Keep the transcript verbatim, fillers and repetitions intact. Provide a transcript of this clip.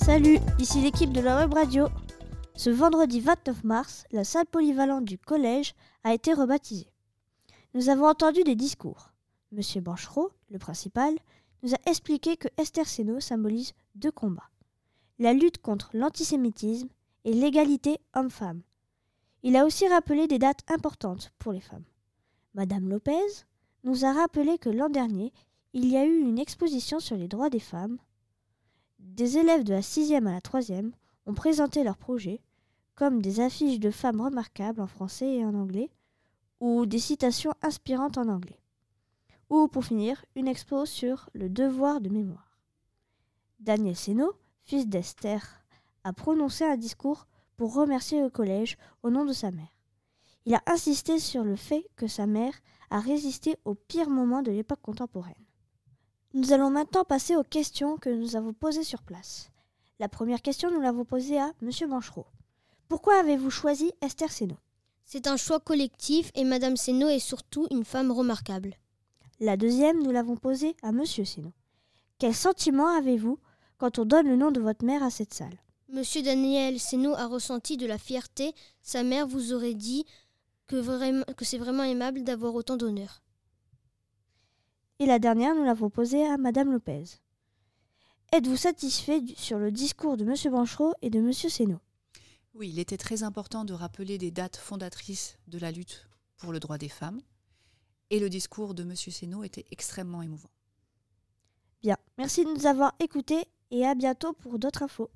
Salut, ici l'équipe de la Web Radio. Ce vendredi vingt-neuf mars, la salle polyvalente du collège a été rebaptisée. Nous avons entendu des discours. Monsieur Banchereau, le principal, nous a expliqué que Esther Seno symbolise deux combats. La lutte contre l'antisémitisme et l'égalité homme-femme. Il a aussi rappelé des dates importantes pour les femmes. Madame Lopez nous a rappelé que l'an dernier, il y a eu une exposition sur les droits des femmes. Des élèves de la sixième à la troisième ont présenté leurs projets, comme des affiches de femmes remarquables en français et en anglais, ou des citations inspirantes en anglais. Ou, pour finir, une expo sur le devoir de mémoire. Daniel Seno, fils d'Esther, a prononcé un discours pour remercier le collège au nom de sa mère. Il a insisté sur le fait que sa mère a résisté au pire moment de l'époque contemporaine. Nous allons maintenant passer aux questions que nous avons posées sur place. La première question, nous l'avons posée à Monsieur Banchereau. Pourquoi avez-vous choisi Esther Seno ? C'est un choix collectif et Madame Seno est surtout une femme remarquable. La deuxième, nous l'avons posée à Monsieur Seno. Quel sentiment avez-vous quand on donne le nom de votre mère à cette salle ? Monsieur Daniel Seno a ressenti de la fierté. Sa mère vous aurait dit que, vraiment, que c'est vraiment aimable d'avoir autant d'honneur. Et la dernière, nous l'avons posée à Madame Lopez. Êtes-vous satisfait du, sur le discours de Monsieur Banchereau et de Monsieur Seno ? Oui, il était très important de rappeler des dates fondatrices de la lutte pour le droit des femmes. Et le discours de Monsieur Seno était extrêmement émouvant. Bien, merci de nous avoir écoutés et à bientôt pour d'autres infos.